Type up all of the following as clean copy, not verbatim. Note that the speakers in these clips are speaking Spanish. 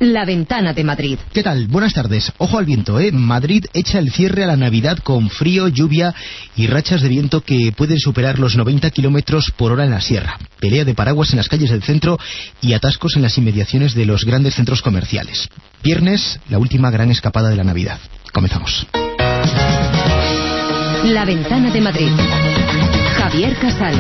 La Ventana de Madrid. ¿Qué tal? Buenas tardes. Ojo al viento, ¿eh? Madrid echa el cierre a la Navidad con frío, lluvia y rachas de viento que pueden superar los 90 kilómetros por hora en la sierra. Pelea de paraguas en las calles del centro y atascos en las inmediaciones de los grandes centros comerciales. Viernes, la última gran escapada de la Navidad. Comenzamos. La Ventana de Madrid. Javier Casal.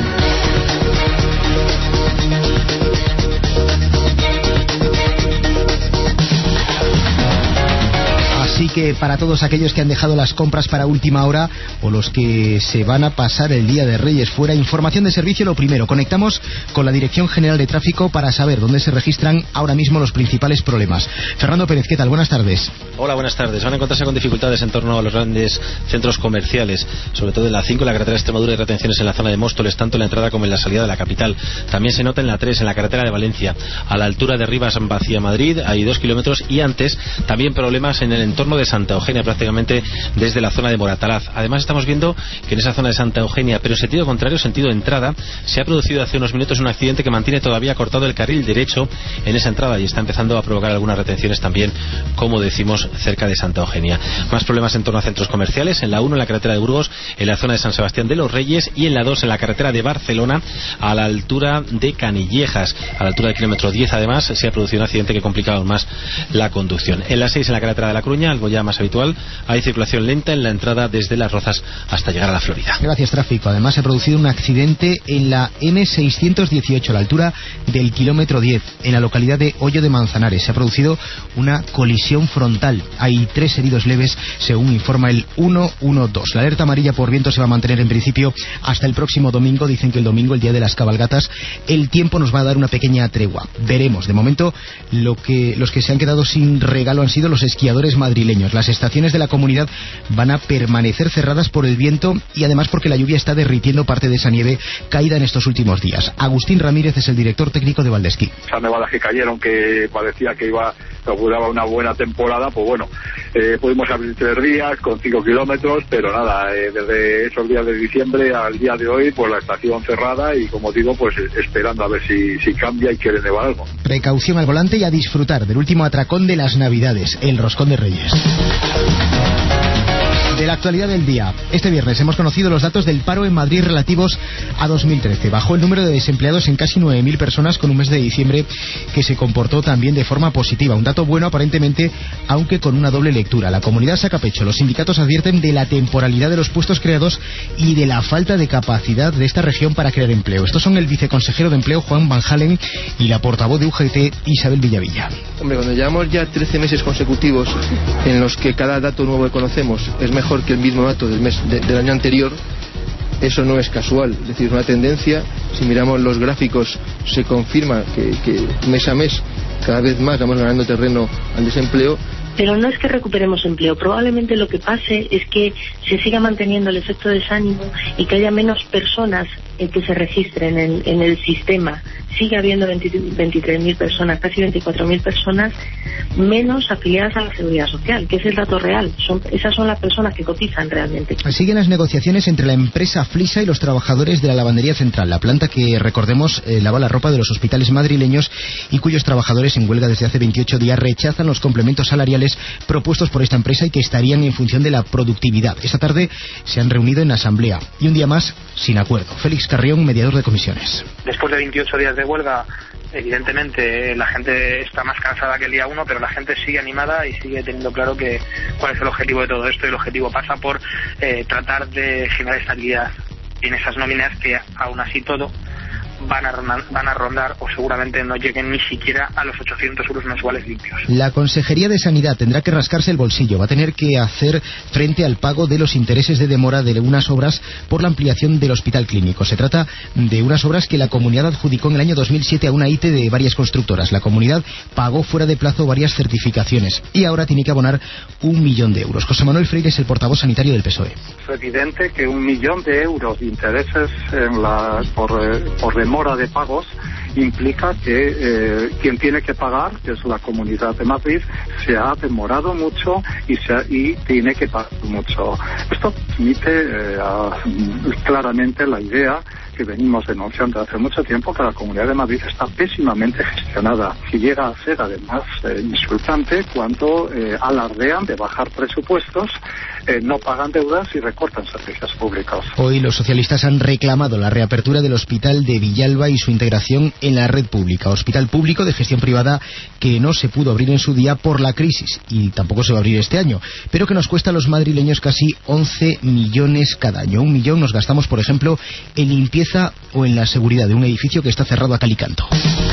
Así que para todos aquellos que han dejado las compras para última hora o los que se van a pasar el Día de Reyes fuera, información de servicio lo primero. Conectamos con la Dirección General de Tráfico para saber dónde se registran ahora mismo los principales problemas. Fernando Pérez, ¿qué tal? Buenas tardes. Hola, buenas tardes. Van a encontrarse con dificultades en torno a los grandes centros comerciales, sobre todo en la 5, en la carretera de Extremadura, y retenciones en la zona de Móstoles, tanto en la entrada como en la salida de la capital. También se nota en la 3, en la carretera de Valencia, a la altura de Rivas hacia Madrid, hay 2 kilómetros, y antes también problemas en el entorno de Santa Eugenia, prácticamente desde la zona de Moratalaz. Además estamos viendo que en esa zona de Santa Eugenia, pero en sentido contrario, sentido de entrada, se ha producido hace unos minutos un accidente que mantiene todavía cortado el carril derecho en esa entrada y está empezando a provocar algunas retenciones también, como decimos, cerca de Santa Eugenia. Más problemas en torno a centros comerciales, en la 1 en la carretera de Burgos, en la zona de San Sebastián de los Reyes, y en la 2 en la carretera de Barcelona, a la altura de Canillejas, a la altura del kilómetro 10. Además se ha producido un accidente que complicaba aún más la conducción. En la 6 en la carretera de La Coruña, algo ya más habitual, hay circulación lenta en la entrada desde Las Rozas hasta llegar a la Florida. Gracias, tráfico. Además se ha producido un accidente en la M618, a la altura del kilómetro 10, en la localidad de Hoyo de Manzanares. Se ha producido una colisión frontal. Hay 3 heridos leves, según informa el 112. La alerta amarilla por viento se va a mantener en principio hasta el próximo domingo. Dicen que el domingo, el día de las cabalgatas, el tiempo nos va a dar una pequeña tregua. Veremos. De momento, los que se han quedado sin regalo han sido los esquiadores madrileños. Las estaciones de la comunidad van a permanecer cerradas por el viento y además porque la lluvia está derritiendo parte de esa nieve caída en estos últimos días. Agustín Ramírez es el director técnico de Valdesquí. Esas nevadas que cayeron, que parecía que auguraba una buena temporada, pues bueno, pudimos abrir 3 días con 5 kilómetros, pero nada, desde esos días de diciembre al día de hoy, pues la estación cerrada y, como digo, pues esperando a ver si cambia y quiere nevar algo. Precaución al volante y a disfrutar del último atracón de las Navidades, el Roscón de Reyes. De la actualidad del día. Este viernes hemos conocido los datos del paro en Madrid relativos a 2013. Bajó el número de desempleados en casi 9.000 personas, con un mes de diciembre que se comportó también de forma positiva. Un dato bueno aparentemente, aunque con una doble lectura. La comunidad saca pecho. Los sindicatos advierten de la temporalidad de los puestos creados y de la falta de capacidad de esta región para crear empleo. Estos son el viceconsejero de Empleo, Juan Van Halen, y la portavoz de UGT, Isabel Villavilla. Hombre, cuando llevamos ya 13 meses consecutivos en los que cada dato nuevo que conocemos es mejor que el mismo dato del año anterior, eso no es casual, es decir, es una tendencia. Si miramos los gráficos, se confirma que mes a mes cada vez más vamos ganando terreno al desempleo. Pero no es que recuperemos empleo, probablemente lo que pase es que se siga manteniendo el efecto de desánimo y que haya menos personas que se registren en el sistema. Sigue habiendo 23.000 personas, casi 24.000 personas menos afiliadas a la Seguridad Social, que es el dato real. Esas son las personas que cotizan realmente. Siguen las negociaciones entre la empresa Flisa y los trabajadores de la Lavandería Central, la planta que, recordemos, lava la ropa de los hospitales madrileños y cuyos trabajadores en huelga desde hace 28 días rechazan los complementos salariales propuestos por esta empresa y que estarían en función de la productividad. Esta tarde se han reunido en asamblea y un día más sin acuerdo. Félix Carrión, mediador de comisiones. Después de 28 días de huelga, evidentemente la gente está más cansada que el día 1, pero la gente sigue animada y sigue teniendo claro cuál es el objetivo de todo esto, y el objetivo pasa por tratar de generar estabilidad en esas nóminas que, aún así todo, van a rondar o seguramente no lleguen ni siquiera a los 800 euros mensuales limpios. La Consejería de Sanidad tendrá que rascarse el bolsillo, va a tener que hacer frente al pago de los intereses de demora de unas obras por la ampliación del Hospital Clínico. Se trata de unas obras que la comunidad adjudicó en el año 2007 a una IT de varias constructoras. La comunidad pagó fuera de plazo varias certificaciones y ahora tiene que abonar 1 millón de euros. José Manuel Freire es el portavoz sanitario del PSOE. Es evidente que 1 millón de euros de intereses por demora de pagos implica que quien tiene que pagar, que es la Comunidad de Madrid, se ha demorado mucho y tiene que pagar mucho. Esto transmite claramente la idea que y venimos denunciando hace mucho tiempo que la Comunidad de Madrid está pésimamente gestionada y llega a ser además insultante cuando alardean de bajar presupuestos, no pagan deudas y recortan servicios públicos. Hoy los socialistas han reclamado la reapertura del hospital de Villalba y su integración en la red pública. Hospital público de gestión privada que no se pudo abrir en su día por la crisis y tampoco se va a abrir este año, pero que nos cuesta a los madrileños casi 11 millones cada año. 1 millón nos gastamos, por ejemplo, en limpieza o en la seguridad de un edificio que está cerrado a cal y canto.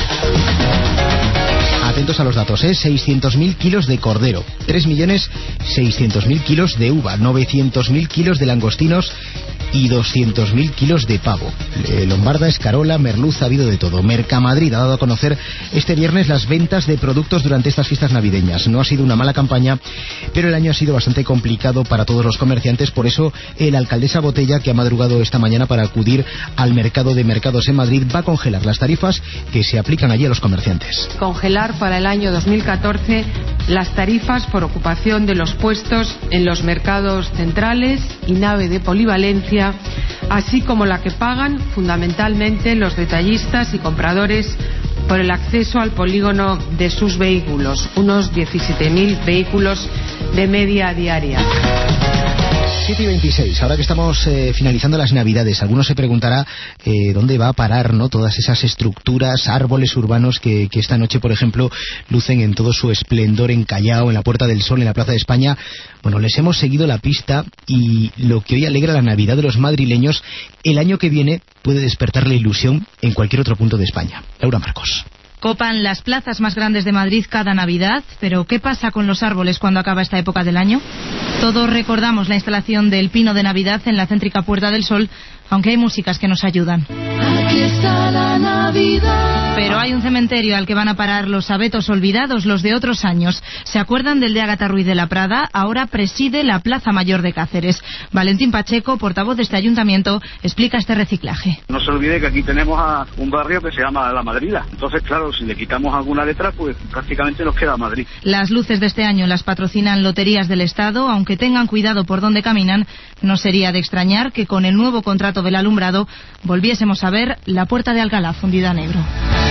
Atentos a los datos, 600.000 kilos de cordero, 3.600.000 kilos de uva, 900.000 kilos de langostinos y 200.000 kilos de pavo. Lombarda, escarola, merluza, ha habido de todo. Mercamadrid ha dado a conocer este viernes las ventas de productos durante estas fiestas navideñas. No ha sido una mala campaña, pero el año ha sido bastante complicado para todos los comerciantes. Por eso, la alcaldesa Botella, que ha madrugado esta mañana para acudir al mercado de mercados en Madrid, va a congelar las tarifas que se aplican allí a los comerciantes. Congelar para el año 2014 las tarifas por ocupación de los puestos en los mercados centrales y nave de polivalencia, así como la que pagan fundamentalmente los detallistas y compradores por el acceso al polígono de sus vehículos, unos 17.000 vehículos de media diaria. 7:26, ahora que estamos finalizando las Navidades, alguno se preguntará dónde va a parar, ¿no?, todas esas estructuras, árboles urbanos que esta noche, por ejemplo, lucen en todo su esplendor en Callao, en la Puerta del Sol, en la Plaza de España. Bueno, les hemos seguido la pista y lo que hoy alegra la Navidad de los madrileños, el año que viene puede despertar la ilusión en cualquier otro punto de España. Laura Marcos. Copan las plazas más grandes de Madrid cada Navidad, pero ¿qué pasa con los árboles cuando acaba esta época del año? Todos recordamos la instalación del pino de Navidad en la céntrica Puerta del Sol, aunque hay músicas que nos ayudan. Aquí está la Navidad. Pero hay un cementerio al que van a parar los abetos olvidados, los de otros años. ¿Se acuerdan del de Ágata Ruiz de la Prada? Ahora preside la Plaza Mayor de Cáceres. Valentín Pacheco, portavoz de este ayuntamiento, explica este reciclaje. No se olvide que aquí tenemos a un barrio que se llama La Madrida. Entonces, claro, si le quitamos alguna letra, pues prácticamente nos queda Madrid. Las luces de este año las patrocinan Loterías del Estado. Aunque tengan cuidado por dónde caminan, no sería de extrañar que con el nuevo contrato del alumbrado volviésemos a ver la Puerta de Alcalá fundida a negro.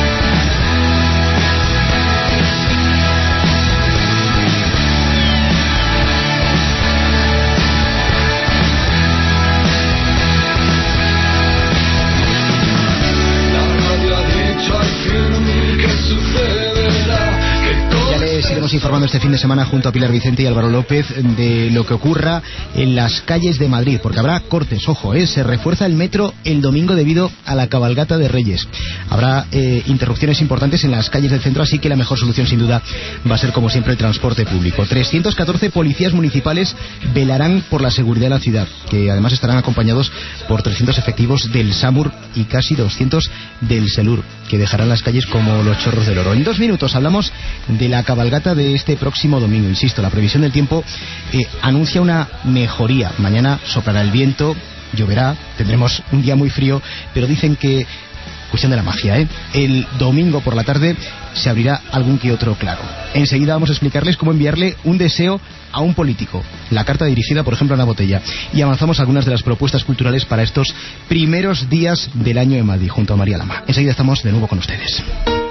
Iremos informando este fin de semana junto a Pilar Vicente y Álvaro López de lo que ocurra en las calles de Madrid, porque habrá cortes, ojo, se refuerza el metro el domingo debido a la cabalgata de Reyes. Habrá interrupciones importantes en las calles del centro, así que la mejor solución sin duda va a ser como siempre el transporte público. 314 policías municipales velarán por la seguridad de la ciudad, que además estarán acompañados por 300 efectivos del SAMUR y casi 200 del SELUR, que dejarán las calles como los chorros del oro. En 2 minutos hablamos de la cabalgata de este próximo domingo. Insisto, la previsión del tiempo anuncia una mejoría. Mañana soplará el viento, lloverá, tendremos un día muy frío, pero dicen que, cuestión de la magia, el domingo por la tarde se abrirá algún que otro claro. Enseguida vamos a explicarles cómo enviarle un deseo a un político, la carta dirigida por ejemplo a Ana Botella, y avanzamos algunas de las propuestas culturales para estos primeros días del año en Madrid junto a María Lama. Enseguida estamos de nuevo con ustedes.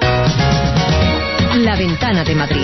La Ventana de Madrid.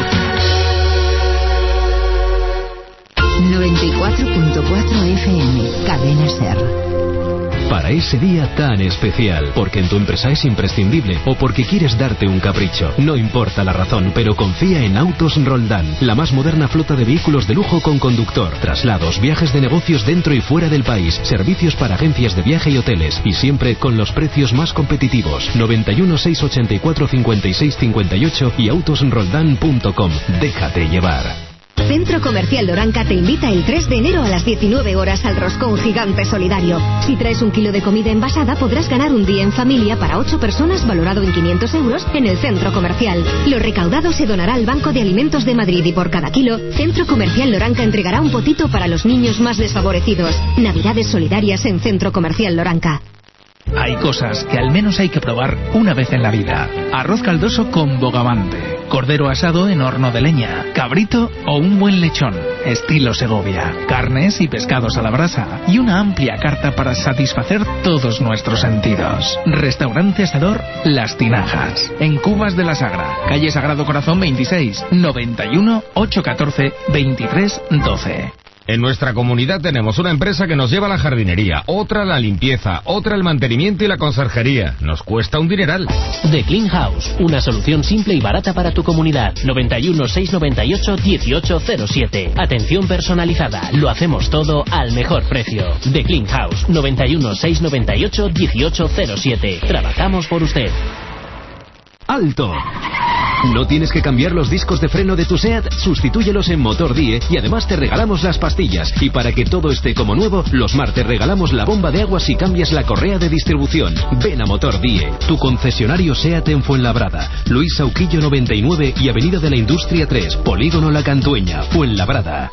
94.4 FM, Cadena SER. Para ese día tan especial, porque en tu empresa es imprescindible o porque quieres darte un capricho. No importa la razón, pero confía en Autos Roldán, la más moderna flota de vehículos de lujo con conductor, traslados, viajes de negocios dentro y fuera del país, servicios para agencias de viaje y hoteles, y siempre con los precios más competitivos. 91 684 56 58 y autosroldán.com. Déjate llevar. Centro Comercial Loranca te invita el 3 de enero a las 19 horas al Roscón Gigante Solidario. Si traes 1 kilo de comida envasada, podrás ganar un día en familia para 8 personas valorado en 500 euros en el Centro Comercial. Lo recaudado se donará al Banco de Alimentos de Madrid y por cada kilo, Centro Comercial Loranca entregará un potito para los niños más desfavorecidos. Navidades solidarias en Centro Comercial Loranca. Hay cosas que al menos hay que probar una vez en la vida. Arroz caldoso con bogavante, cordero asado en horno de leña, cabrito o un buen lechón. estilo Segovia, carnes y pescados a la brasa y una amplia carta para satisfacer todos nuestros sentidos. Restaurante Asador Las Tinajas, en Cubas de la Sagra, calle Sagrado Corazón 26, 91 814 23 12. En nuestra comunidad tenemos una empresa que nos lleva la jardinería, otra la limpieza, otra el mantenimiento y la conserjería. Nos cuesta un dineral. The Clean House, una solución simple y barata para tu comunidad. 91 698 1807. Atención personalizada. Lo hacemos todo al mejor precio. The Clean House, 91 698 1807. Trabajamos por usted. ¡Alto! ¿No tienes que cambiar los discos de freno de tu SEAT? Sustitúyelos en Motor Die y además te regalamos las pastillas. Y para que todo esté como nuevo, los martes regalamos la bomba de agua si cambias la correa de distribución. Ven a Motor Die, tu concesionario SEAT en Fuenlabrada. Luis Sauquillo 99 y Avenida de la Industria 3, Polígono La Cantueña, Fuenlabrada.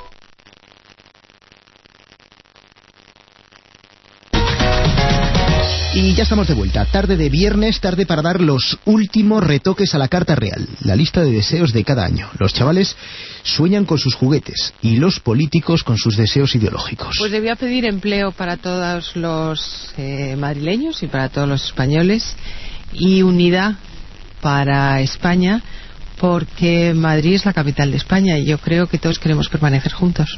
Y ya estamos de vuelta, tarde de viernes, tarde para dar los últimos retoques a la carta real, la lista de deseos de cada año. Los chavales sueñan con sus juguetes y los políticos con sus deseos ideológicos. Pues debía pedir empleo para todos los madrileños y para todos los españoles y unidad para España, porque Madrid es la capital de España y yo creo que todos queremos permanecer juntos.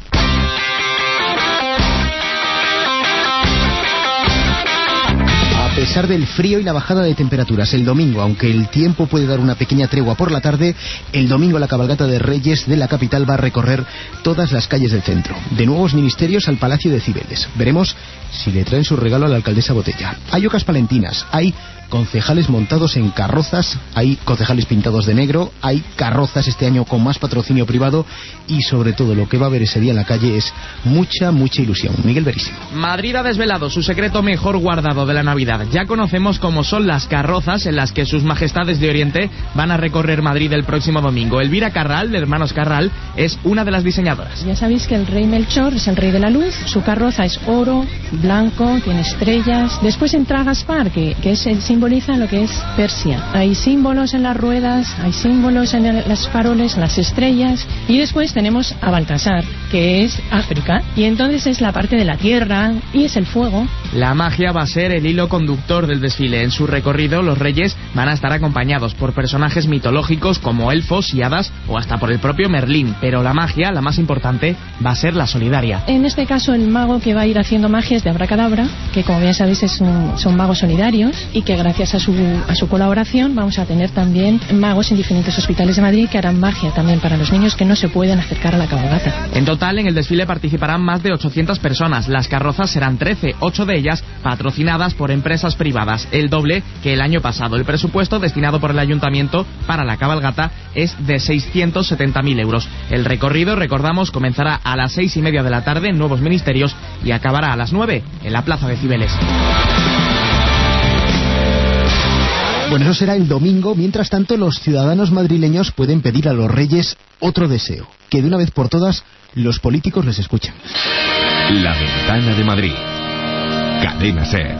A pesar del frío y la bajada de temperaturas, el domingo, aunque el tiempo puede dar una pequeña tregua por la tarde, el domingo la cabalgata de Reyes de la capital va a recorrer todas las calles del centro. De nuevos ministerios al Palacio de Cibeles. Veremos si le traen su regalo a la alcaldesa Botella. Hay ocas palentinas, hay concejales montados en carrozas, hay concejales pintados de negro, hay carrozas este año con más patrocinio privado y sobre todo lo que va a haber ese día en la calle es mucha ilusión. Miguel Verísimo. Madrid ha desvelado su secreto mejor guardado de la Navidad. Ya conocemos cómo son las carrozas en las que sus majestades de Oriente van a recorrer Madrid el próximo domingo. Elvira Carral, de Hermanos Carral, es una de las diseñadoras. Ya sabéis que el rey Melchor es el rey de la luz, su carroza es oro, blanco, tiene estrellas. Después entra Gaspar, que simboliza lo que es Persia. Hay símbolos en las ruedas, hay símbolos en las faroles, las estrellas. Y después tenemos a Baltasar, que es África. Y entonces es la parte de la tierra y es el fuego. La magia va a ser el hilo conductor del desfile. En su recorrido, los reyes van a estar acompañados por personajes mitológicos como elfos y hadas o hasta por el propio Merlín. Pero la magia, la más importante, va a ser la solidaria. En este caso, el mago que va a ir haciendo magia es de Abracadabra, que como bien sabéis son magos solidarios y que gracias a su colaboración vamos a tener también magos en diferentes hospitales de Madrid que harán magia también para los niños que no se pueden acercar a la cabalgata. En total, en el desfile participarán más de 800 personas. Las carrozas serán 13, 8 de ellas patrocinadas por empresas privadas, el doble que el año pasado. El presupuesto destinado por el ayuntamiento para la cabalgata es de 670.000 euros. El recorrido, recordamos, comenzará a las 6:30 de la tarde en Nuevos Ministerios y acabará a las 9 en la Plaza de Cibeles. Bueno, eso será el domingo. Mientras tanto, los ciudadanos madrileños pueden pedir a los reyes otro deseo, que de una vez por todas los políticos les escuchen. La Ventana de Madrid. Cadena SER.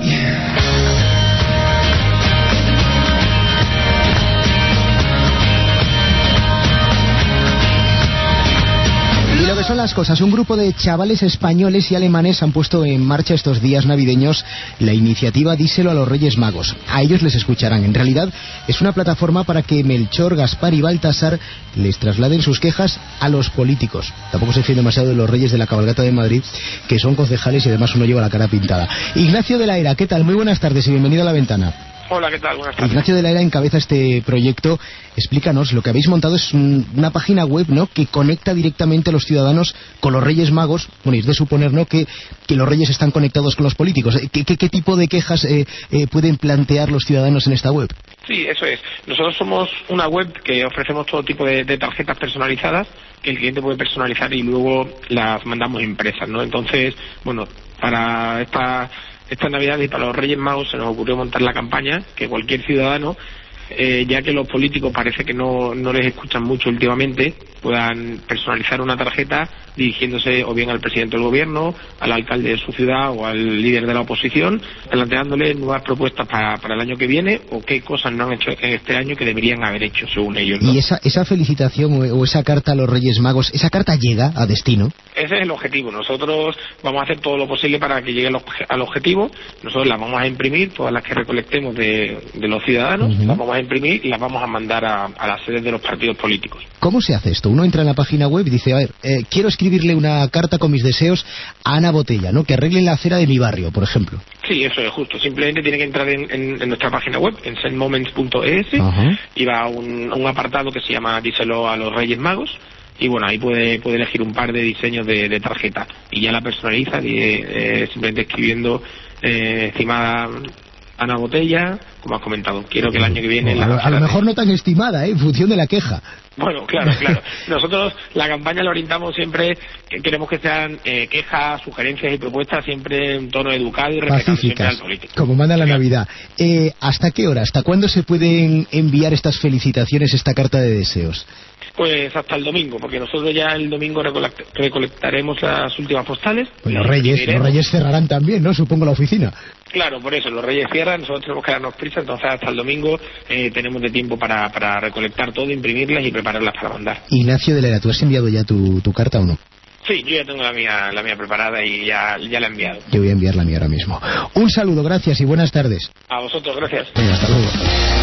Y lo que son las cosas, un grupo de chavales españoles y alemanes han puesto en marcha estos días navideños la iniciativa Díselo a los Reyes Magos. A ellos les escucharán. En realidad es una plataforma para que Melchor, Gaspar y Baltasar les trasladen sus quejas a los políticos. Tampoco se fíen demasiado de los reyes de la cabalgata de Madrid, que son concejales y además uno lleva la cara pintada. Ignacio de la Era, ¿qué tal? Muy buenas tardes y bienvenido a La Ventana. Hola, ¿qué tal? Buenas tardes. Ignacio de la Era encabeza este proyecto. Explícanos, lo que habéis montado es una página web, ¿no?, que conecta directamente a los ciudadanos con los Reyes Magos. Bueno, y es de suponer, ¿no?, que los Reyes están conectados con los políticos. ¿Qué tipo de quejas pueden plantear los ciudadanos en esta web? Sí, eso es. Nosotros somos una web que ofrecemos todo tipo de tarjetas personalizadas que el cliente puede personalizar y luego las mandamos impresas, ¿no? Entonces, bueno, para esta Navidad y para los Reyes Magos se nos ocurrió montar la campaña que cualquier ciudadano, ya que los políticos parece que no les escuchan mucho últimamente, puedan personalizar una tarjeta dirigiéndose o bien al presidente del gobierno, al alcalde de su ciudad o al líder de la oposición, planteándole nuevas propuestas para el año que viene o qué cosas no han hecho este año que deberían haber hecho según ellos, ¿no? Y esa felicitación o esa carta a los Reyes Magos, ¿esa carta llega a destino? Ese es el objetivo. Nosotros vamos a hacer todo lo posible para que llegue al objetivo. Nosotros las vamos a imprimir, todas las que recolectemos de los ciudadanos, las vamos a imprimir y las vamos a mandar a las sedes de los partidos políticos. ¿Cómo se hace esto? Uno entra en la página web y dice, a ver, quiero escribirle una carta con mis deseos a Ana Botella, ¿no? Que arreglen la acera de mi barrio, por ejemplo. Sí, eso es justo. Simplemente tiene que entrar en nuestra página web, en sendmoments.es, y va a un apartado que se llama Díselo a los Reyes Magos. Y bueno, ahí puede elegir un par de diseños de tarjeta y ya la personaliza simplemente escribiendo estimada Ana Botella, como has comentado, quiero que el año que viene... A lo mejor no tan estimada, en función de la queja. Bueno, claro. Nosotros la campaña la orientamos siempre, queremos que sean quejas, sugerencias y propuestas siempre en tono educado y respetando siempre al político. Como manda la Navidad. ¿Hasta qué hora? ¿Hasta cuándo se pueden enviar estas felicitaciones, esta carta de deseos? Pues hasta el domingo, porque nosotros ya el domingo recolectaremos las últimas postales. Pues los Reyes cerrarán también, ¿no? Supongo la oficina. Claro, por eso, los Reyes cierran, nosotros tenemos que darnos prisa, entonces hasta el domingo tenemos de tiempo para recolectar todo, imprimirlas y prepararlas para mandar. Ignacio de la Era, ¿tú has enviado ya tu carta o no? Sí, yo ya tengo la mía preparada y ya la he enviado. Yo voy a enviar la mía ahora mismo. Un saludo, gracias y buenas tardes. A vosotros, gracias. Venga, hasta luego.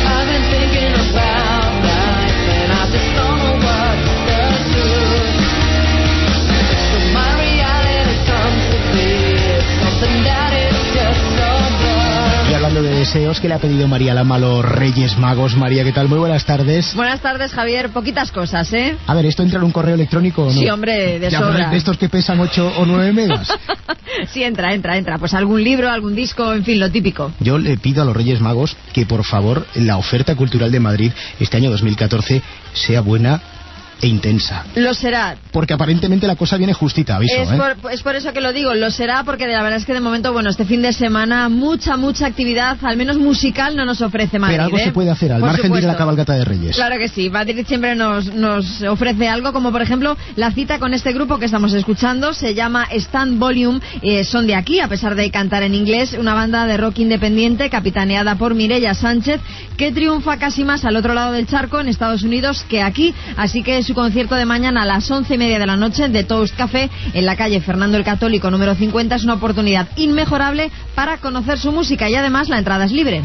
Y hablando de deseos, ¿qué le ha pedido María Lama a los Reyes Magos? María, ¿qué tal? Muy buenas tardes. Buenas tardes, Javier. Poquitas cosas, ¿eh? A ver, ¿esto entra en un correo electrónico o no? Sí, hombre, de sobra. ¿De estos que pesan 8 o 9 megas? Sí, entra. Pues algún libro, algún disco, en fin, lo típico. Yo le pido a los Reyes Magos que, por favor, la oferta cultural de Madrid este año 2014 sea buena e intensa. Lo será. Porque aparentemente la cosa viene justita, aviso. Es por eso que lo digo, lo será, porque la verdad es que de momento, bueno, este fin de semana mucha actividad, al menos musical, no nos ofrece Madrid. Pero algo se puede hacer, al margen de ir a la cabalgata de Reyes. Claro que sí, Madrid siempre nos ofrece algo, como por ejemplo la cita con este grupo que estamos escuchando, se llama Stand Volume, son de aquí, a pesar de cantar en inglés, una banda de rock independiente capitaneada por Mireia Sánchez, que triunfa casi más al otro lado del charco, en Estados Unidos, que aquí, así que su concierto de mañana a las 11:30 de la noche de Toast Café en la calle Fernando el Católico número 50 es una oportunidad inmejorable para conocer su música y además la entrada es libre.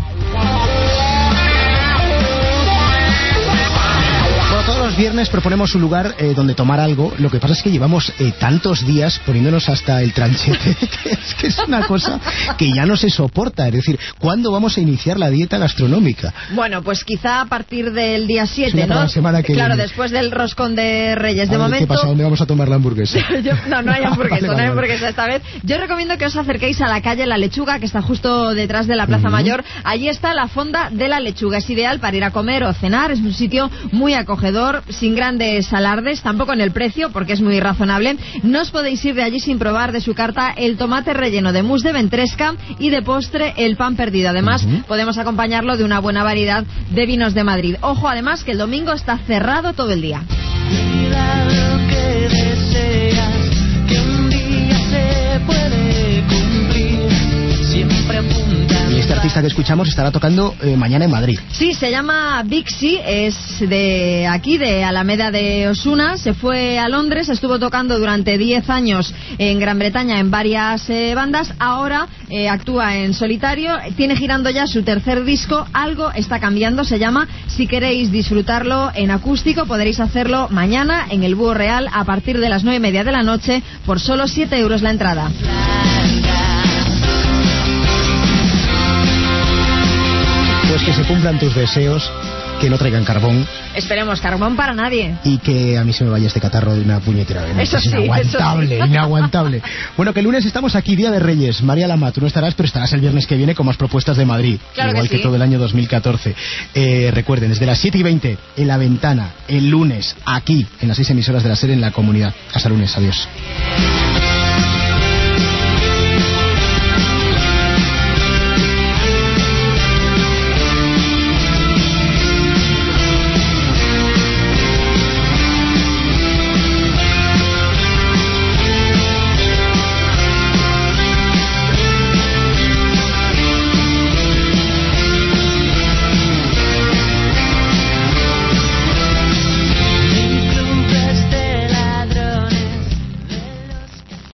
Todos los viernes proponemos un lugar donde tomar algo. Lo que pasa es que llevamos tantos días poniéndonos hasta el tranchete que es una cosa que ya no se soporta. Es decir, ¿cuándo vamos a iniciar la dieta gastronómica? Bueno, pues quizá a partir del día 7, ¿no? La semana que claro, viene. Después del roscón de Reyes. De momento... ¿Qué pasa? ¿Dónde vamos a tomar la hamburguesa? No hay hamburguesa, no hay hamburguesa esta vez. Yo recomiendo que os acerquéis a la calle La Lechuga, que está justo detrás de la Plaza Mayor. Allí está la Fonda de la Lechuga. Es ideal para ir a comer o cenar. Es un sitio muy acogedor, sin grandes alardes, tampoco en el precio, porque es muy razonable. No os podéis ir de allí sin probar de su carta el tomate relleno de mousse de ventresca y de postre el pan perdido. Además, podemos acompañarlo de una buena variedad de vinos de Madrid. Ojo, además, que el domingo está cerrado todo el día. Y este artista que escuchamos estará tocando mañana en Madrid. Sí, se llama Bixi, es de aquí, de Alameda de Osuna. Se fue a Londres, estuvo tocando durante 10 años en Gran Bretaña en varias bandas. Ahora actúa en solitario, tiene girando ya su tercer disco. Algo está cambiando, se llama. Si queréis disfrutarlo en acústico, podréis hacerlo mañana en el Búho Real a partir de las 9:30 de la noche por solo 7 euros la entrada. Pues que se cumplan tus deseos, que no traigan carbón. Esperemos carbón para nadie. Y que a mí se me vaya este catarro de una puñetera vez. Eso sí, inaguantable, eso sí. Inaguantable. Bueno, que el lunes estamos aquí, Día de Reyes. María Lama, tú no estarás, pero estarás el viernes que viene con más propuestas de Madrid. Claro igual que sí. todo el año 2014. Recuerden, desde las 7:20 en La Ventana, el lunes, aquí, en las 6 emisoras de la SER en la comunidad. Hasta el lunes, adiós.